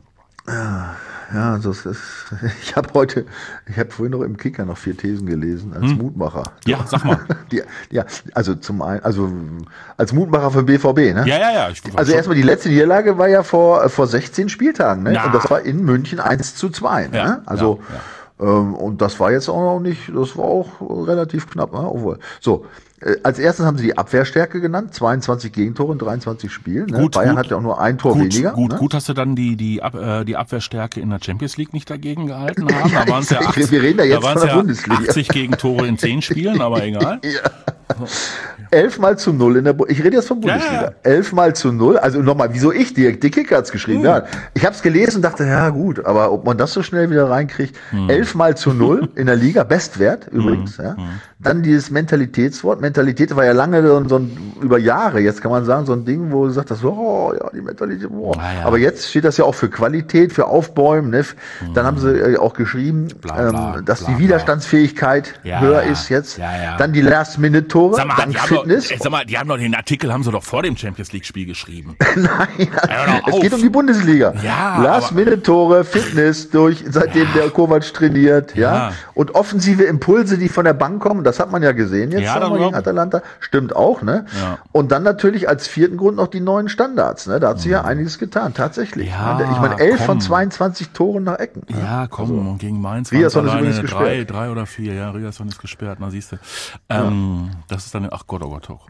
Ja, also ich habe vorhin noch im Kicker noch 4 Thesen gelesen als Mutmacher. Ja, sag mal. Ja, also zum einen, also als Mutmacher für BVB, ne? Ja. Also erstmal die letzte Niederlage war ja vor 16 Spieltagen, ne? Na. Und das war in München 1:2, ne? Ja, Also, ja. und das war jetzt auch noch nicht, das war auch relativ knapp, ne? Obwohl. So. Als erstes haben sie die Abwehrstärke genannt, 22 Gegentore in 23 Spielen. Ne? Bayern hat ja auch nur ein Tor weniger. Gut, dass sie dann die Abwehrstärke in der Champions League nicht dagegen gehalten haben. Da waren es ja 80, wir reden da jetzt von der Bundesliga. 80 Gegentore in 10 Spielen, aber egal. Ja. 11-0 in der ich rede jetzt von Bundesliga. Ja. 11-0, also nochmal, wieso die Kicker hat's geschrieben. Ja. Ich habe es gelesen und dachte, ja gut, aber ob man das so schnell wieder reinkriegt. 11-0 in der Liga, Bestwert übrigens. Ja. Dann dieses Mentalitätswort. Mentalität war ja lange über Jahre, jetzt kann man sagen, so ein Ding, wo du sagst, die Mentalität, ja. Aber jetzt steht das ja auch für Qualität, für Aufbäumen. Ne? Dann haben sie auch geschrieben, dass die Widerstandsfähigkeit höher ist jetzt. Ja. Dann die Last-Minute-Tore, dann Fitness. Die haben doch den Artikel haben sie doch vor dem Champions-League-Spiel geschrieben. Nein, es geht um die Bundesliga. Ja, Last-Minute-Tore, Fitness seitdem der Kovac trainiert, ja. Und offensive Impulse, die von der Bank kommen, das hat man ja gesehen jetzt gegen Atalanta, stimmt auch, ne? Ja. Und dann natürlich als vierten Grund noch die neuen Standards, ne? Da hat sich ja einiges getan, tatsächlich. Ja, ich meine, 11 von 22 Toren nach Ecken. Ja, komm, also, und gegen Mainz Riasson ist übrigens gesperrt. 3 oder 4, ja, Riasson ist gesperrt, na siehst du. Das ist dann, ach Gott,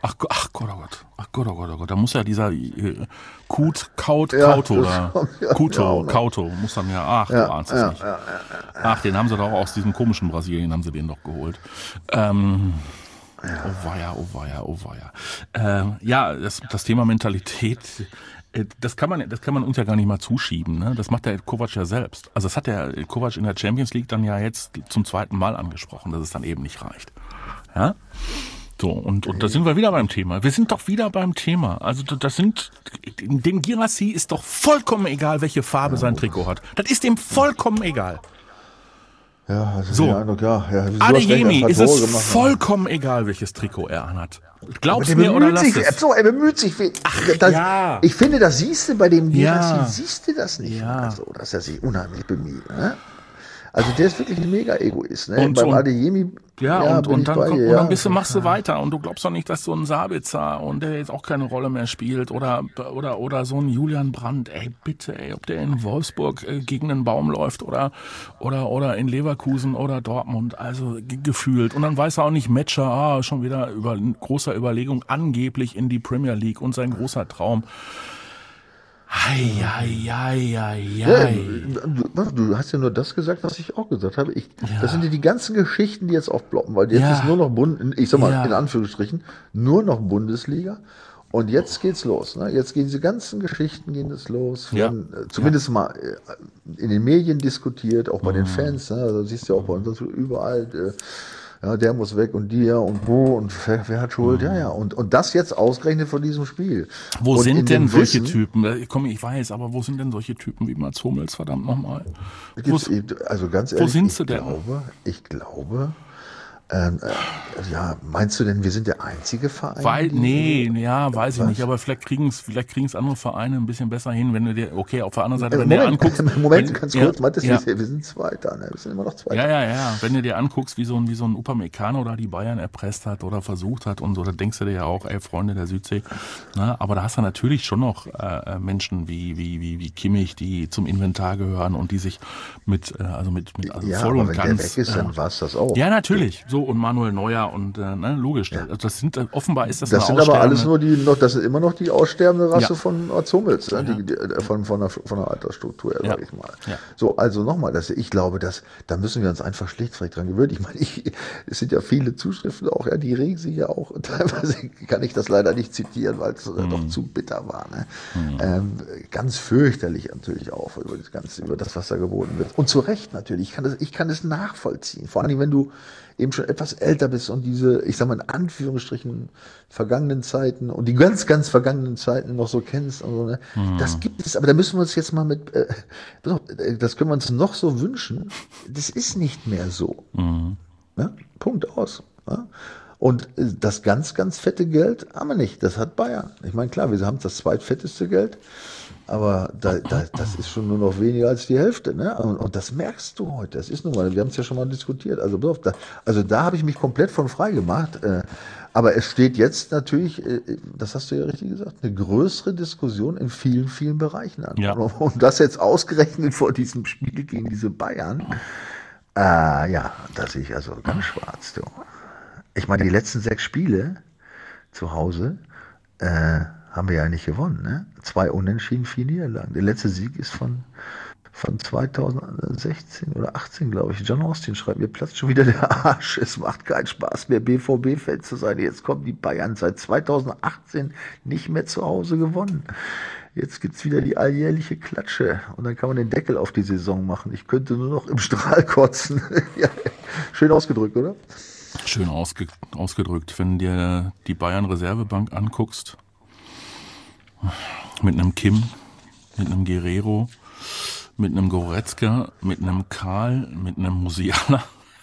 da muss ja dieser Kauto muss dann ja, du ahnst es nicht. Ach, den haben sie doch aus diesem komischen Brasilien, haben sie den doch geholt. Oh weia. Das Thema Mentalität, das kann man uns ja gar nicht mal zuschieben, ne? Das macht der Kovac ja selbst. Also das hat der Kovac in der Champions League dann ja jetzt zum 2. Mal angesprochen, dass es dann eben nicht reicht. Ja? So, und da sind wir wieder beim Thema. Wir sind doch wieder beim Thema. Also dem Guirassy ist doch vollkommen egal, welche Farbe sein Trikot hat. Das ist dem vollkommen egal. Ja, also so. Adeyemi ist es vollkommen egal, welches Trikot er anhat. Glaubst mir oder lass es? Er bemüht sich. Ich finde, das siehst du bei dem Guirassy, siehst du das nicht mehr so, dass er sich unheimlich bemüht. Ne? Also der ist wirklich ein Mega-Egoist. Ne? Beim Adeyemi und dann machst du weiter und du glaubst doch nicht, dass so ein Sabitzer und der jetzt auch keine Rolle mehr spielt oder so ein Julian Brandt, ob der in Wolfsburg gegen einen Baum läuft oder in Leverkusen oder Dortmund, also gefühlt. Und dann weiß er auch nicht, Metscher, schon wieder großer Überlegung, angeblich in die Premier League und sein großer Traum. Du hast ja nur das gesagt, was ich auch gesagt habe. Das sind ja die ganzen Geschichten, die jetzt aufploppen, weil jetzt ist nur noch in Anführungsstrichen, nur noch Bundesliga. Und jetzt geht's los. Ne? Jetzt gehen diese ganzen Geschichten los. Zumindest mal in den Medien diskutiert, auch bei den Fans. Ne? Also siehst du ja auch bei uns überall. Der muss weg und und wer hat Schuld? Und das jetzt ausgerechnet von diesem Spiel. Wo sind denn solche Typen? Ich weiß, aber wo sind denn solche Typen wie Mats Hummels, verdammt nochmal? Also ganz ehrlich, wo sind sie denn? Ich glaube, meinst du denn, wir sind der einzige Verein? Weiß ich nicht, aber vielleicht kriegen's andere Vereine ein bisschen besser hin, wenn du dir, auf der anderen Seite, wenn du dir anguckst. Ganz kurz, wir sind Zweiter, ne? Wir sind immer noch Zweiter. Ja, wenn du dir anguckst, wie so ein Upamecano da die Bayern erpresst hat oder versucht hat und so, da denkst du dir ja auch, Freunde der Südsee, ne? Aber da hast du natürlich schon noch Menschen wie Kimmich, die zum Inventar gehören und die sich mit voll und wenn ganz. Der weg ist, dann war's das auch. Ja, natürlich. So, und Manuel Neuer und logisch. Ja. Das sind offenbar ist das. Das sind aber alles das sind immer noch die aussterbende Rasse von Mats Hummels, von der Altersstruktur, sag ich mal. Ja. So, also nochmal, ich glaube, da müssen wir uns einfach schlichtweg dran gewöhnen. Ich meine, es sind ja viele Zuschriften auch, die regen sich ja auch. Teilweise kann ich das leider nicht zitieren, weil es doch zu bitter war. Ne? Ganz fürchterlich natürlich auch über das, was da geboten wird. Und zu Recht natürlich. Ich kann es nachvollziehen. Vor allem, wenn du eben schon etwas älter bist und diese, ich sag mal in Anführungsstrichen, vergangenen Zeiten und die ganz, ganz vergangenen Zeiten noch so kennst und so, ne? Das gibt es, aber da müssen wir uns jetzt mal das können wir uns noch so wünschen, das ist nicht mehr so. Ne? Punkt aus. Ne? Und das ganz, ganz fette Geld haben wir nicht, das hat Bayern. Ich meine, klar, wir haben das zweitfetteste Geld, Aber das ist schon nur noch weniger als die Hälfte, ne? Und das merkst du heute. Das ist nun mal, wir haben es ja schon mal diskutiert. Also, da habe ich mich komplett von frei gemacht. Aber es steht jetzt natürlich, das hast du ja richtig gesagt, eine größere Diskussion in vielen, vielen Bereichen an. Ja. Und das jetzt ausgerechnet vor diesem Spiel gegen diese Bayern, ja, das sehe ich also ganz schwarz. Du. Ich meine, die letzten 6 Spiele zu Hause haben wir ja nicht gewonnen. Ne? 2 Unentschieden, 4 Niederlagen. Der letzte Sieg ist von 2016 oder 18, glaube ich. John Austin schreibt, mir platzt schon wieder der Arsch. Es macht keinen Spaß mehr, BVB-Fan zu sein. Jetzt kommen die Bayern seit 2018 nicht mehr zu Hause gewonnen. Jetzt gibt's wieder die alljährliche Klatsche. Und dann kann man den Deckel auf die Saison machen. Ich könnte nur noch im Strahl kotzen. Ja, schön ausgedrückt, oder? Schön ausgedrückt. Wenn dir die Bayern-Reservebank anguckst, mit einem Kim, mit einem Guerrero, mit einem Goretzka, mit einem Karl, mit einem Musiala.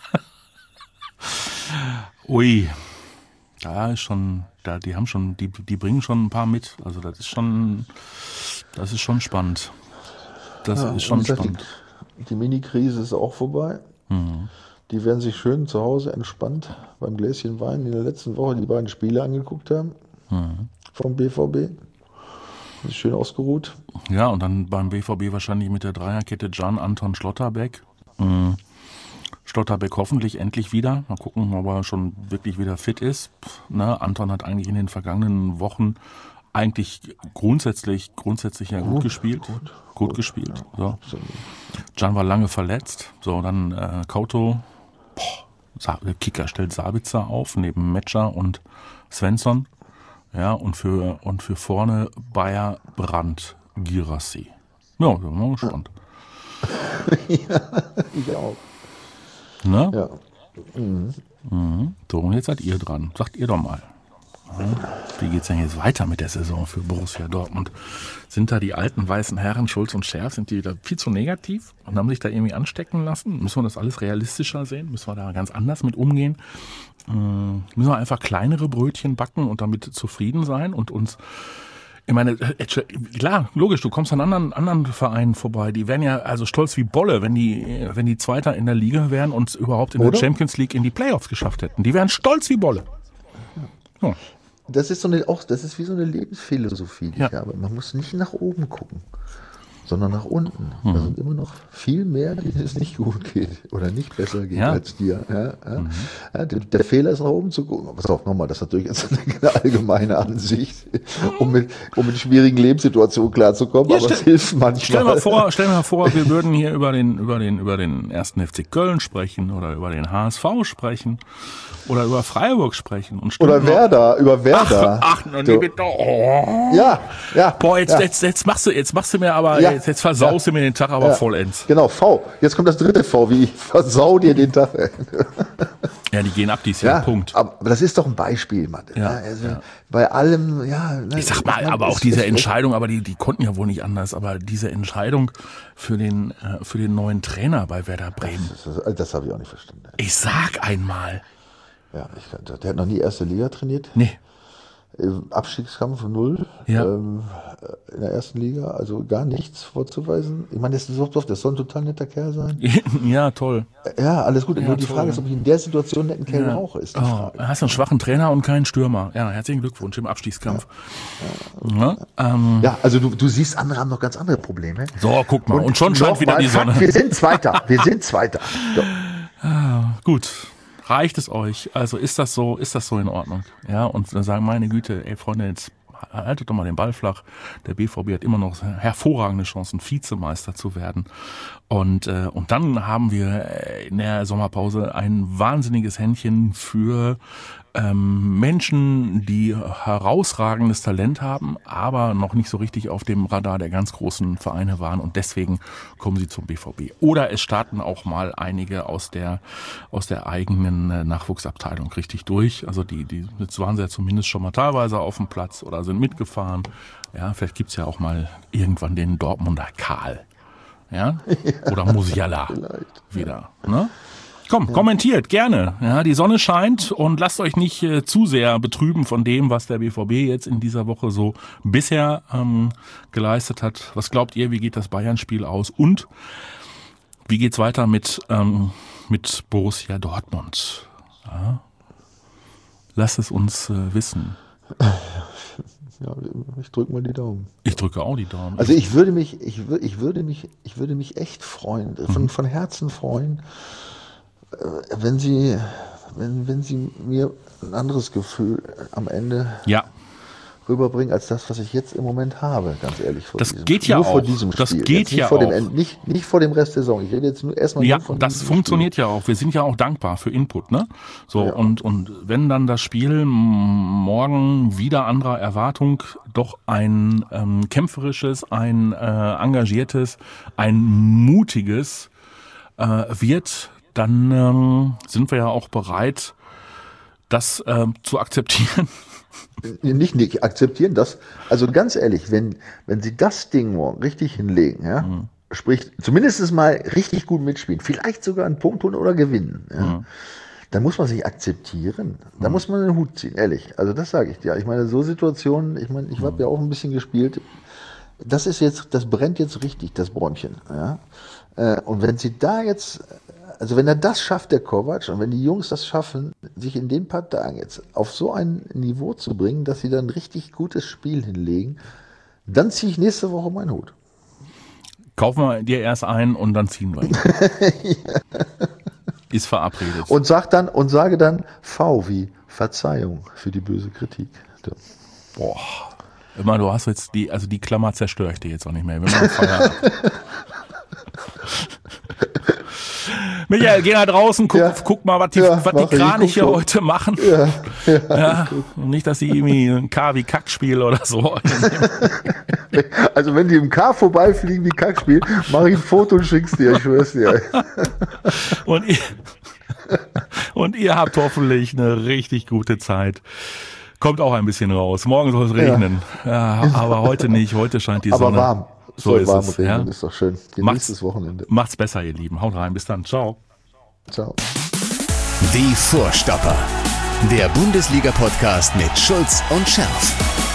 Ui, da ist schon, die bringen schon ein paar mit. Also das ist schon spannend. Das ist schon spannend. Die Mini-Krise ist auch vorbei. Mhm. Die werden sich schön zu Hause entspannt beim Gläschen Wein in der letzten Woche die beiden Spiele angeguckt haben vom BVB. Ist schön ausgeruht. Ja, und dann beim BVB wahrscheinlich mit der Dreierkette Can, Anton, Schlotterbeck. Schlotterbeck hoffentlich endlich wieder. Mal gucken, ob er schon wirklich wieder fit ist. Ne? Anton hat eigentlich in den vergangenen Wochen eigentlich grundsätzlich ja gut gespielt. Gut gespielt. Ja, so. Can war lange verletzt. So, dann Kauto. Der Kicker stellt Sabitzer auf, neben Metscher und Svensson. Ja, und für vorne Bayer, Brandt, Girassi. Ja, da sind wir mal gespannt. Ja, ich auch. Ne? Ja. So, und jetzt seid ihr dran. Sagt ihr doch mal. Wie geht's denn jetzt weiter mit der Saison für Borussia Dortmund? Sind da die alten weißen Herren Schulz und Scherf, sind die da viel zu negativ und haben sich da irgendwie anstecken lassen? Müssen wir das alles realistischer sehen? Müssen wir da ganz anders mit umgehen? Müssen wir einfach kleinere Brötchen backen und damit zufrieden sein und uns... Ich meine, klar, logisch, du kommst an anderen Vereinen vorbei, die wären ja also stolz wie Bolle, wenn die Zweiter in der Liga wären und überhaupt in der Champions League in die Playoffs geschafft hätten. Die wären stolz wie Bolle. Ja. Das ist das ist wie so eine Lebensphilosophie, die ich habe. Man muss nicht nach oben gucken, sondern nach unten. Da sind immer noch viel mehr, denen es nicht gut geht oder nicht besser geht als dir. Ja, der Fehler ist nach oben zu gucken. Pass auf, nochmal, das ist natürlich jetzt eine allgemeine Ansicht, um mit schwierigen Lebenssituationen klarzukommen, aber es hilft manchmal. Stell mir vor, wir würden hier über den 1. FC Köln sprechen oder über den HSV sprechen. Oder über Freiburg sprechen. Und oder über Werder. Ach, nee, bitte. Oh. Ja. Boah, jetzt machst du mir aber, jetzt versaust du mir den Tag aber vollends. Genau, V. Jetzt kommt das dritte V, wie ich versau dir den Tag. Ja, die gehen ab dieses Jahr, Punkt. Aber das ist doch ein Beispiel, Mann. Bei allem, ich sag mal, aber auch diese Entscheidung, aber die konnten ja wohl nicht anders, aber diese Entscheidung für den neuen Trainer bei Werder Bremen. Das habe ich auch nicht verstanden. Ich sag einmal. Ja, der hat noch nie erste Liga trainiert. Nee. Abstiegskampf 0 in der ersten Liga, also gar nichts vorzuweisen. Ich meine, das soll ein total netter Kerl sein. Ja, toll. Ja, alles gut. Nur die Frage ist, ob ich in der Situation einen netten Kerl brauche, ist die Frage. Hast einen schwachen Trainer und keinen Stürmer. Ja, herzlichen Glückwunsch im Abstiegskampf. Also du siehst, andere haben noch ganz andere Probleme. So, guck mal. Und schon scheint wieder die Sonne. Wir sind Zweiter. So. Gut. Reicht es euch? Also ist das so in Ordnung? Ja, und dann sagen, meine Güte, ey Freunde, jetzt haltet doch mal den Ball flach. Der BVB hat immer noch hervorragende Chancen, Vizemeister zu werden. Und dann haben wir in der Sommerpause ein wahnsinniges Händchen für Menschen, die herausragendes Talent haben, aber noch nicht so richtig auf dem Radar der ganz großen Vereine waren und deswegen kommen sie zum BVB. Oder es starten auch mal einige aus der eigenen Nachwuchsabteilung richtig durch. Also jetzt waren sie ja zumindest schon mal teilweise auf dem Platz oder sind mitgefahren. Ja, vielleicht gibt's ja auch mal irgendwann den Dortmunder Karl. Ja? Oder Musiala wieder. Ne? Kommentiert gerne. Ja, die Sonne scheint und lasst euch nicht zu sehr betrüben von dem, was der BVB jetzt in dieser Woche so bisher geleistet hat. Was glaubt ihr, wie geht das Bayern-Spiel aus? Und wie geht's weiter mit Borussia Dortmund? Ja. Lasst es uns wissen. Ja, ich drücke mal die Daumen. Ich drücke auch die Daumen. Also ich würde mich echt freuen, von Herzen freuen, wenn Sie mir ein anderes Gefühl am Ende rüberbringen, als das, was ich jetzt im Moment habe, ganz ehrlich. Vor diesem Spiel. Das geht ja auch. Nicht vor dem Rest der Saison. Ich rede jetzt nur erstmal nur von das funktioniert Spiel. Ja auch. Wir sind ja auch dankbar für Input, ne? So, ja. Und wenn dann das Spiel morgen wieder anderer Erwartung doch ein kämpferisches, ein engagiertes, ein mutiges wird, dann sind wir ja auch bereit, das zu akzeptieren. Nicht akzeptieren das. Also ganz ehrlich, wenn Sie das Ding morgen richtig hinlegen, ja, sprich zumindest mal richtig gut mitspielen, vielleicht sogar einen Punkt holen oder gewinnen, ja, dann muss man sich akzeptieren. Da muss man den Hut ziehen, ehrlich. Also das sage ich dir. Ich meine, so Situationen, ich habe ja auch ein bisschen gespielt. Das brennt jetzt richtig, das Bräunchen. Ja. Und wenn Sie da jetzt, also wenn er das schafft, der Kovac, und wenn die Jungs das schaffen, sich in den paar Tagen jetzt auf so ein Niveau zu bringen, dass sie dann ein richtig gutes Spiel hinlegen, dann ziehe ich nächste Woche meinen Hut. Kaufen wir dir erst ein und dann ziehen wir ihn. Ist verabredet. Und sage dann V wie Verzeihung für die böse Kritik. So. Boah. Immer, du hast jetzt die Klammer zerstöre ich dir jetzt auch nicht mehr. Wir machen Feierabend. Michael, geh nach draußen, guck mal, was die Kraniche heute machen. Ja. Und nicht, dass sie irgendwie ein K wie Kackspiel oder so. Also wenn die im K vorbeifliegen wie Kackspiel, mache ich ein Foto und schick's dir, ich schwör's dir. Und ihr habt hoffentlich eine richtig gute Zeit. Kommt auch ein bisschen raus. Morgen soll es regnen. Ja, aber heute nicht. Heute scheint die Sonne. Aber warm. So ist es. Ja? Ist doch schön. Genießt das Wochenende. Macht's besser, ihr Lieben. Haut rein. Bis dann. Ciao. Ciao. Die Vorstopper. Der Bundesliga-Podcast mit Schulz und Scherf.